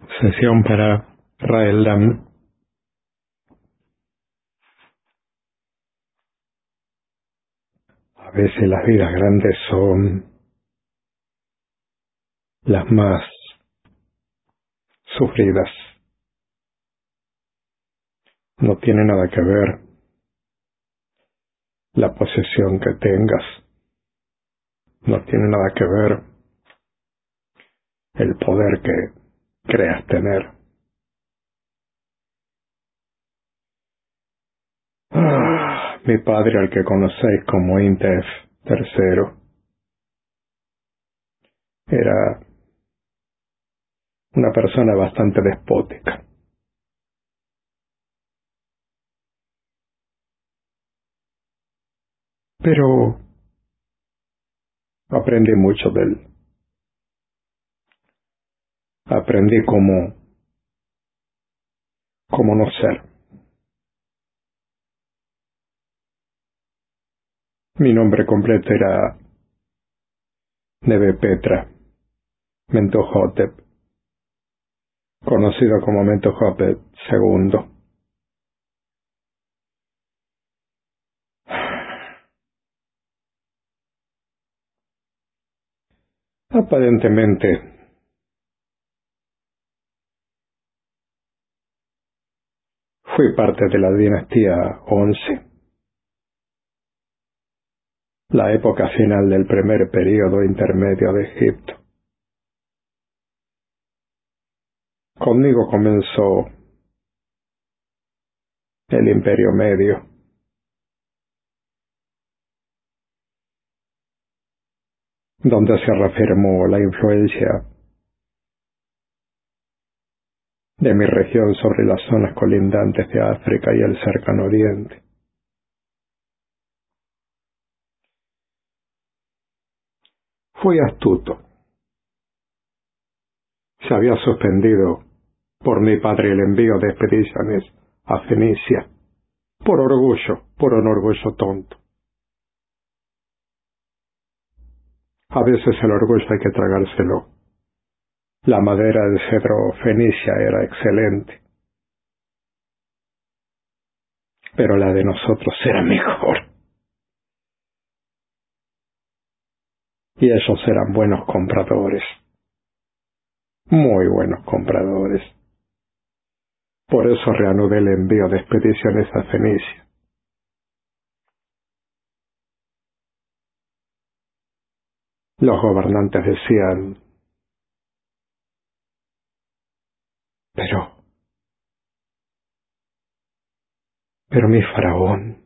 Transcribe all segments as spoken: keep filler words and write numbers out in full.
Sesión para Raeldam. A veces las vidas grandes son las más sufridas. No tiene nada que ver la posesión que tengas. No tiene nada que ver el poder que creas tener. Ah, mi padre, al que conocéis como Intef tercero, era una persona bastante despótica. Pero aprendí mucho de él. Aprendí cómo, cómo no ser. Mi nombre completo era Neve Petra Mentuhotep, conocido como Mentuhotep segundo. Aparentemente, fui parte de la dinastía once, la época final del primer período intermedio de Egipto. Conmigo comenzó el Imperio Medio, donde se reafirmó la influencia de mi región sobre las zonas colindantes de África y el Cercano Oriente. Fui astuto. Se había suspendido por mi padre el envío de expediciones a Fenicia, por orgullo, por un orgullo tonto. A veces el orgullo hay que tragárselo. La madera del cedro fenicia era excelente, pero la de nosotros era mejor. Y ellos eran buenos compradores, muy buenos compradores. Por eso reanudé el envío de expediciones a Fenicia. Los gobernantes decían, pero, pero mi faraón,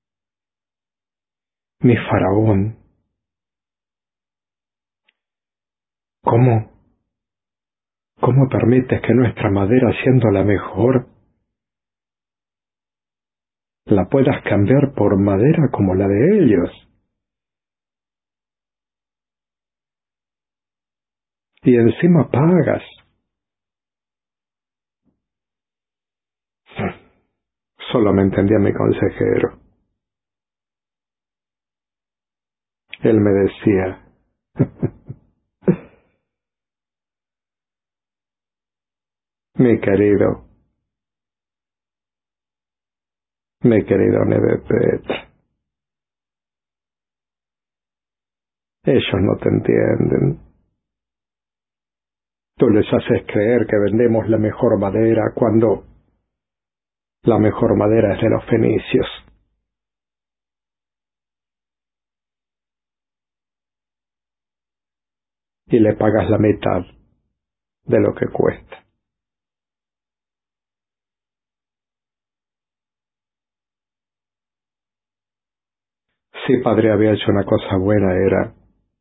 mi faraón, ¿cómo, cómo permites que nuestra madera, siendo la mejor, la puedas cambiar por madera como la de ellos? Y encima pagas. Solo me entendía mi consejero. Él me decía, mi querido, mi querido Neve Petra, ellos no te entienden. Tú les haces creer que vendemos la mejor madera cuando la mejor madera es de los fenicios. Y le pagas la mitad de lo que cuesta. Si padre había hecho una cosa buena, era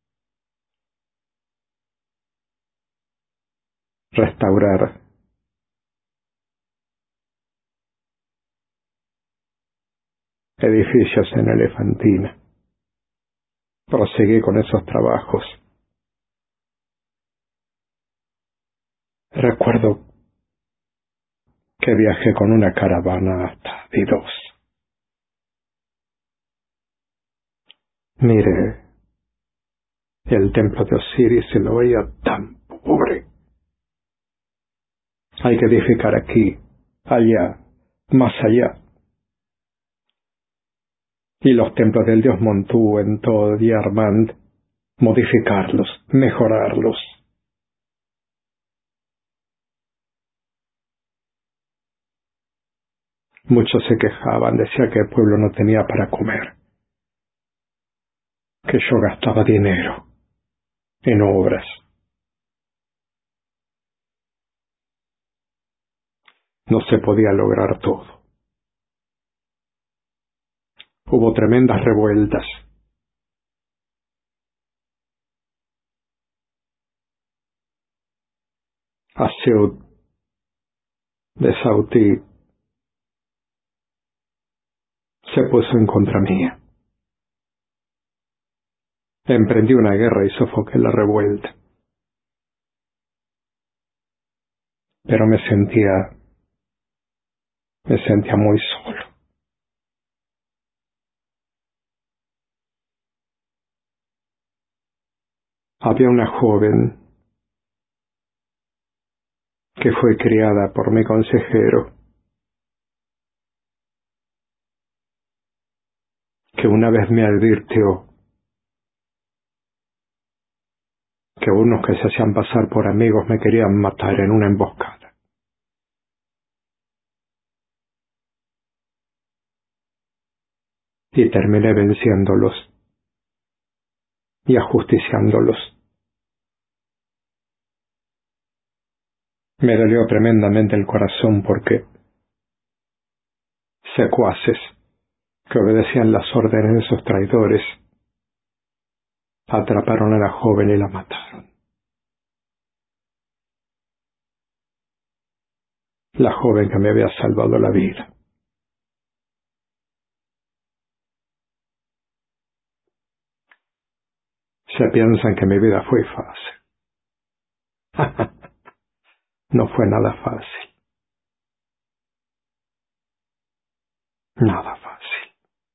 restaurar edificios en Elefantina. Proseguí con esos trabajos. Recuerdo que viajé con una caravana hasta Didos. Mire, el templo de Osiris se lo veía tan pobre. Hay que edificar aquí, allá, más allá. Y los templos del dios Montú en todo y Armand, modificarlos, mejorarlos. Muchos se quejaban, decía que el pueblo no tenía para comer, que yo gastaba dinero en obras. No se podía lograr todo. Hubo tremendas revueltas. Asiud de Sautí se puso en contra mía. Emprendí una guerra y sofoqué la revuelta. Pero me sentía, me sentía muy solo. Había una joven que fue criada por mi consejero, que una vez me advirtió que unos que se hacían pasar por amigos me querían matar en una emboscada. Y terminé venciéndolos y ajusticiándolos. Me dolió tremendamente el corazón porque secuaces que obedecían las órdenes de esos traidores atraparon a la joven y la mataron. La joven que me había salvado la vida. Se piensan que mi vida fue fácil. No fue nada fácil. Nada fácil.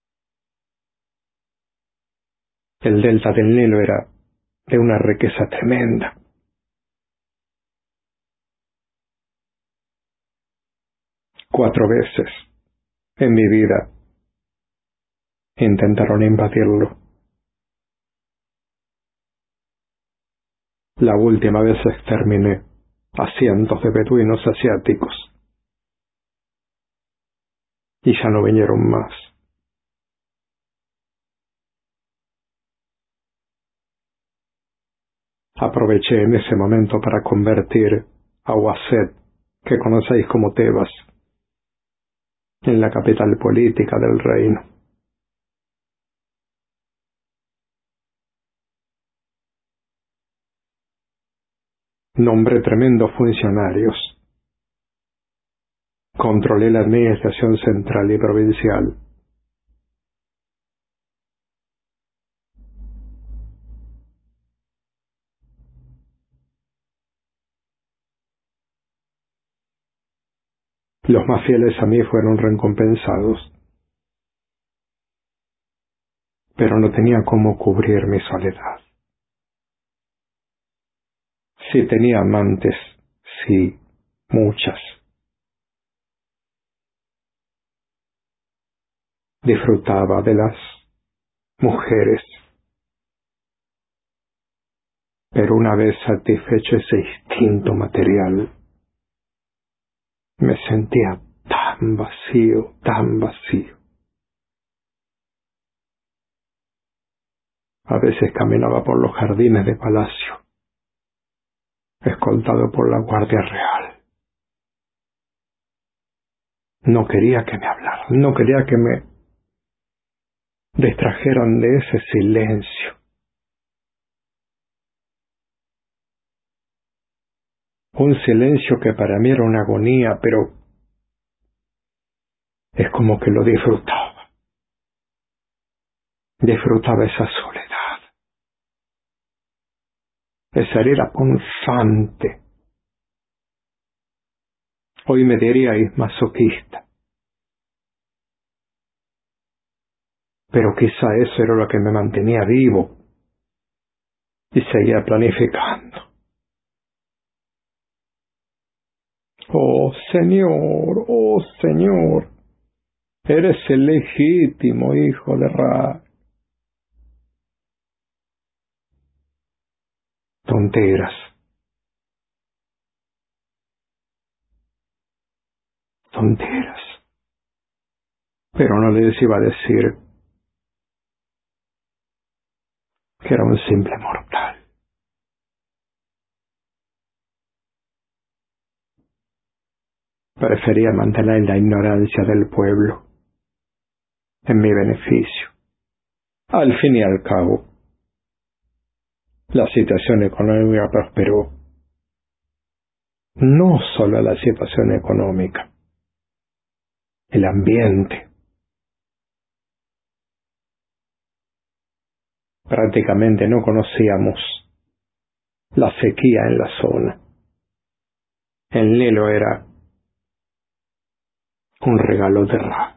El delta del Nilo era de una riqueza tremenda. Cuatro veces en mi vida intentaron invadirlo. La última vez exterminé a cientos de beduinos asiáticos. Y ya no vinieron más. Aproveché en ese momento para convertir a Waset, que conocéis como Tebas, en la capital política del reino. Nombré tremendos funcionarios. Controlé la administración central y provincial. Los más fieles a mí fueron recompensados, pero no tenía cómo cubrir mi soledad. Sí tenía amantes, sí, muchas. Disfrutaba de las mujeres, pero una vez satisfecho ese instinto material, me sentía tan vacío, tan vacío. A veces caminaba por los jardines de palacio, escoltado por la Guardia Real. No quería que me hablaran, no quería que me distrajeran de ese silencio. Un silencio que para mí era una agonía, pero es como que lo disfrutaba. Disfrutaba esa soledad. Esa era punzante. Hoy me diríais masoquista. Pero quizá eso era lo que me mantenía vivo y seguía planificando. Oh Señor, oh Señor, eres el legítimo hijo de Ra. Tonteras, tonteras. Pero no les iba a decir que era un simple mortal. Prefería mantener la ignorancia del pueblo en mi beneficio. Al fin y al cabo, la situación económica prosperó. No solo la situación económica, el ambiente. Prácticamente no conocíamos la sequía en la zona. El Nilo era un regalo de Ra.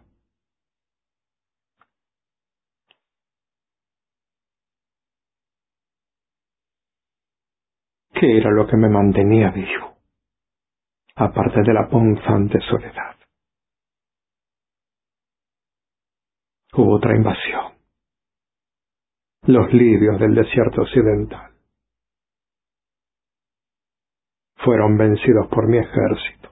¿Qué era lo que me mantenía vivo? Aparte de la punzante soledad. Hubo otra invasión. Los libios del desierto occidental fueron vencidos por mi ejército.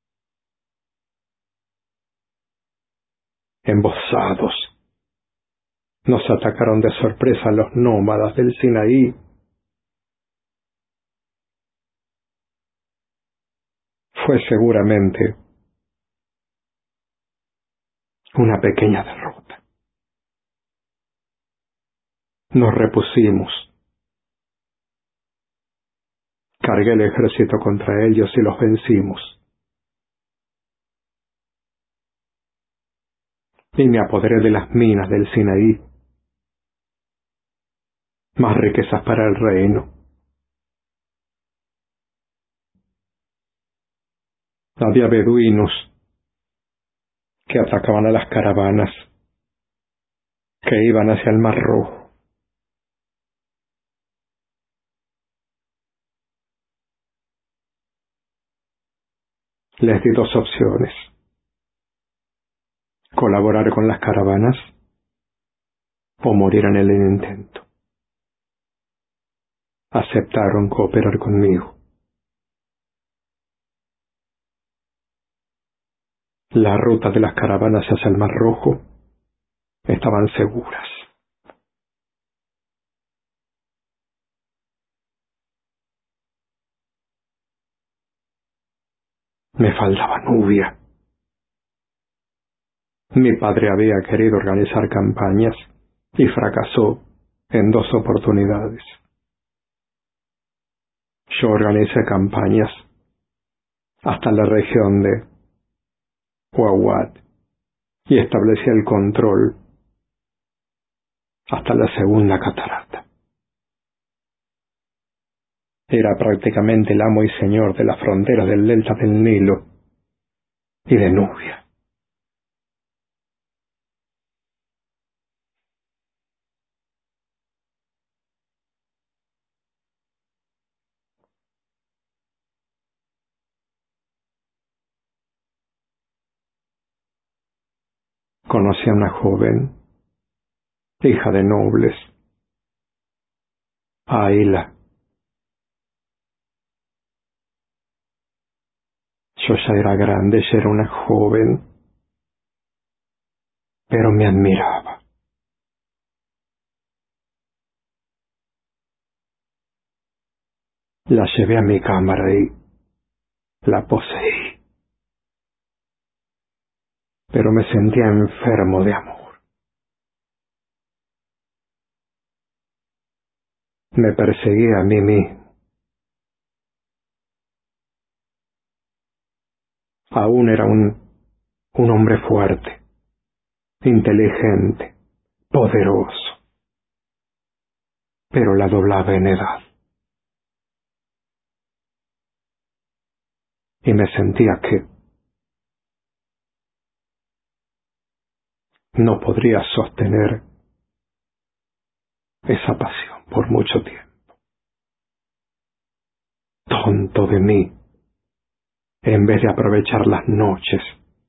Embozados, nos atacaron de sorpresa los nómadas del Sinaí. Fue seguramente una pequeña derrota. Nos repusimos. Cargué el ejército contra ellos y los vencimos. Y me apoderé de las minas del Sinaí. Más riquezas para el reino. Había beduinos que atacaban a las caravanas que iban hacia el Mar Rojo. Les di dos opciones: colaborar con las caravanas o morir en el intento. Aceptaron cooperar conmigo. La ruta de las caravanas hacia el Mar Rojo estaban seguras. Me faltaba Nubia. Mi padre había querido organizar campañas y fracasó en dos oportunidades. Yo organicé campañas hasta la región de Huawat y establecí el control hasta la segunda catarata. Era prácticamente el amo y señor de las fronteras del delta del Nilo y de Nubia. Conocí a una joven, hija de nobles, Aila. Yo ya era grande, ella era una joven, pero me admiraba. La llevé a mi cámara y la poseí, pero me sentía enfermo de amor. Me perseguía a mí mismo. Aún era un, un hombre fuerte, inteligente, poderoso, pero la doblaba en edad. Y me sentía que no podría sostener esa pasión por mucho tiempo. Tonto de mí. en vez de aprovechar las noches.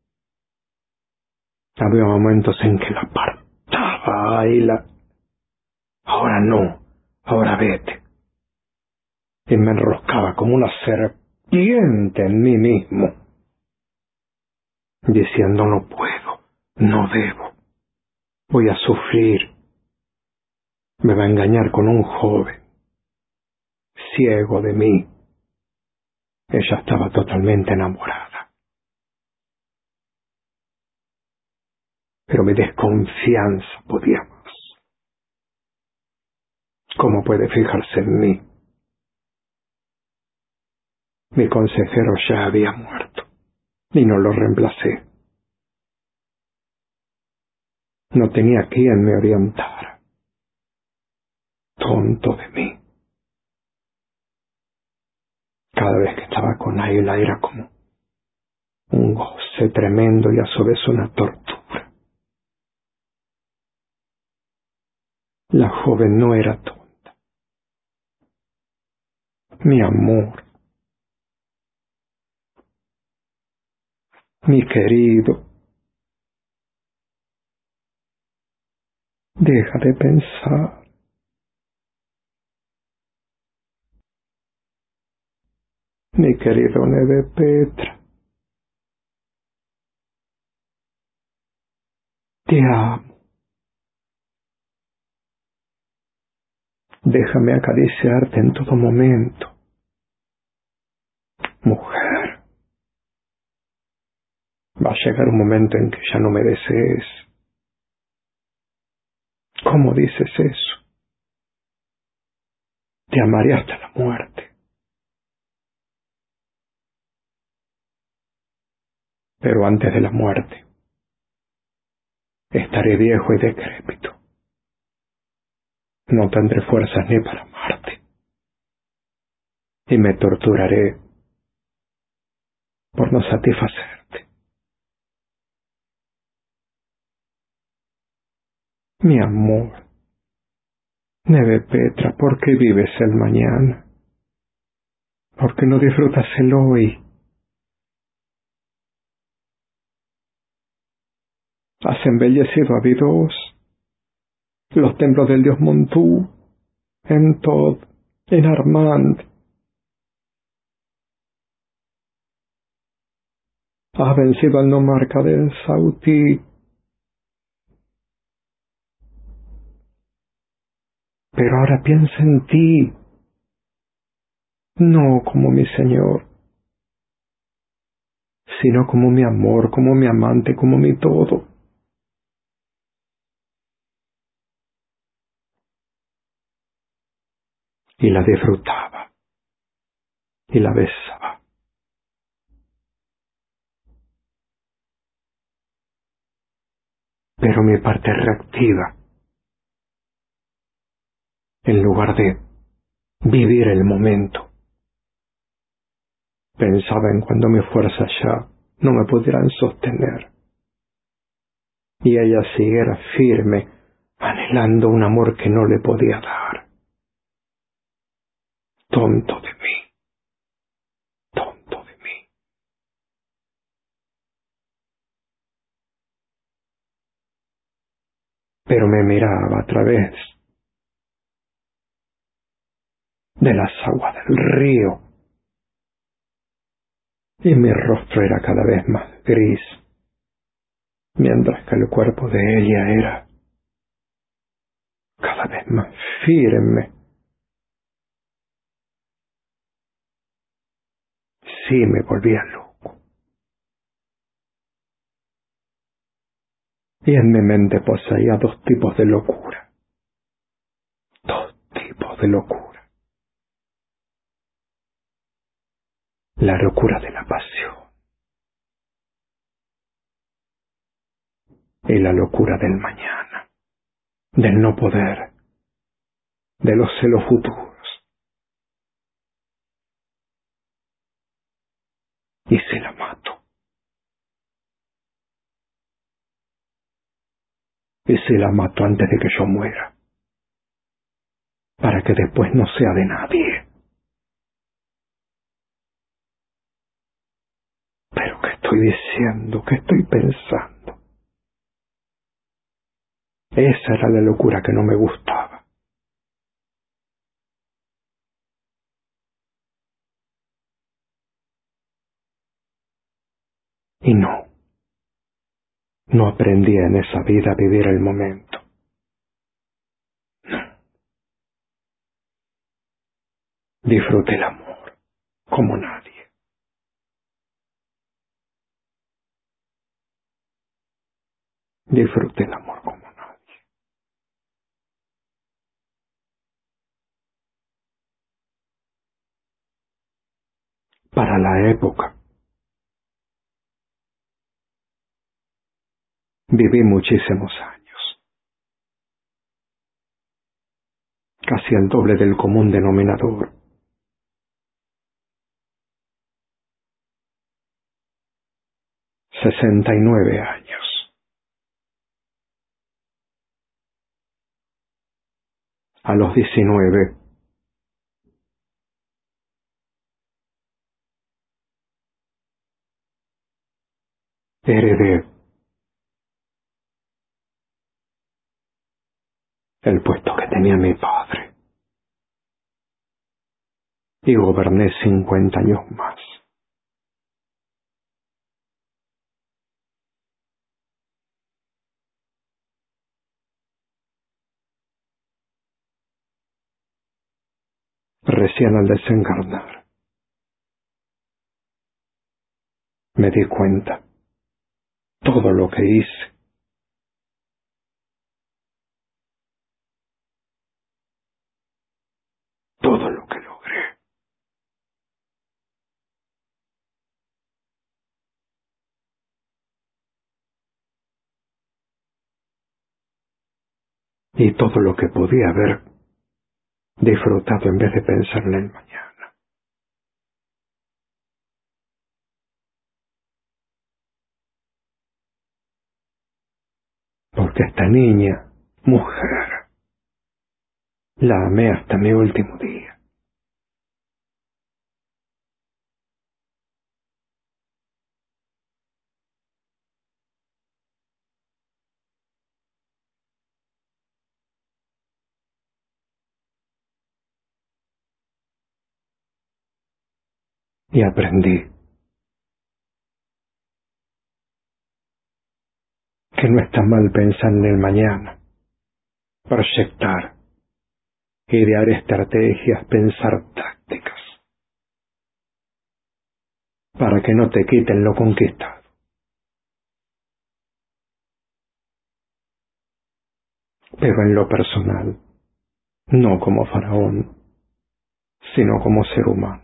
Había momentos en que la apartaba y la... Ahora no, ahora vete. Y me enroscaba como una serpiente en mí mismo, diciendo no puedo, no debo, voy a sufrir. Me va a engañar con un joven, ciego de mí. Ella estaba totalmente enamorada. Pero mi desconfianza podía más. ¿Cómo puede fijarse en mí? Mi consejero ya había muerto y no lo reemplacé. No tenía quien me orientara. Tonto de mí. Cada vez que estaba con Ayla era como un goce tremendo y a su vez una tortura. La joven no era tonta. Mi amor, mi querido, deja de pensar. Mi querido Neve Petra, te amo. Déjame acariciarte en todo momento. Mujer, va a llegar un momento en que ya no me desees. ¿Cómo dices eso? Te amaré hasta la muerte. Pero antes de la muerte, estaré viejo y decrépito. No tendré fuerzas ni para amarte. Y me torturaré por no satisfacerte. Mi amor, Neve Petra, ¿por qué vives el mañana? ¿Por qué no disfrutas el hoy? Has embellecido a Abidos, los templos del dios Montú, en Tod, en Armand. Has vencido al nomarca del Sautí. Pero ahora piensa en ti, no como mi señor, sino como mi amor, como mi amante, como mi todo. Y la disfrutaba, y la besaba. Pero mi parte reactiva, en lugar de vivir el momento, pensaba en cuando mis fuerzas ya no me pudieran sostener, y ella siguiera firme, anhelando un amor que no le podía dar. Tonto de mí, tonto de mí. Pero me miraba a través de las aguas del río, y mi rostro era cada vez más gris, mientras que el cuerpo de ella era cada vez más firme. Sí, me volvía loco. Y en mi mente poseía dos tipos de locura. Dos tipos de locura. La locura de la pasión y la locura del mañana, del no poder, de los celos futuros. ¿Y si la mato? ¿Y si la mato antes de que yo muera? Para que después no sea de nadie. estoy diciendo? ¿Qué estoy pensando? Esa era la locura que no me gustaba. Y no, no aprendí en esa vida a vivir el momento. No. Disfruté el amor como nadie. Disfruté el amor como nadie. Para la época, viví muchísimos años, casi el doble del común denominador. Sesenta y nueve años. A los diecinueve, heredé el puesto que tenía mi padre y goberné cincuenta años más. Recién al desencarnar, me di cuenta todo lo que hice, todo lo que logré. Y todo lo que podía haber disfrutado en vez de pensar en el mañana. Porque esta niña, mujer, la amé hasta mi último día. Y aprendí que no está mal pensar en el mañana, proyectar, idear estrategias, pensar tácticas, para que no te quiten lo conquistado. Pero en lo personal, no como faraón, sino como ser humano.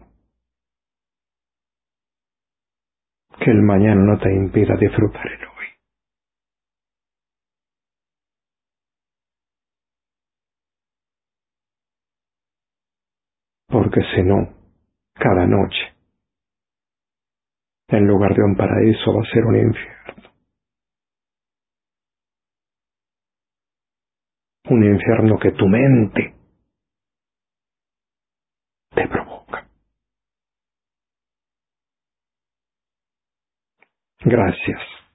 Que el mañana no te impida disfrutar el hoy. Porque si no, cada noche, en lugar de un paraíso, va a ser un infierno. Un infierno que tu mente te provoca. Gracias.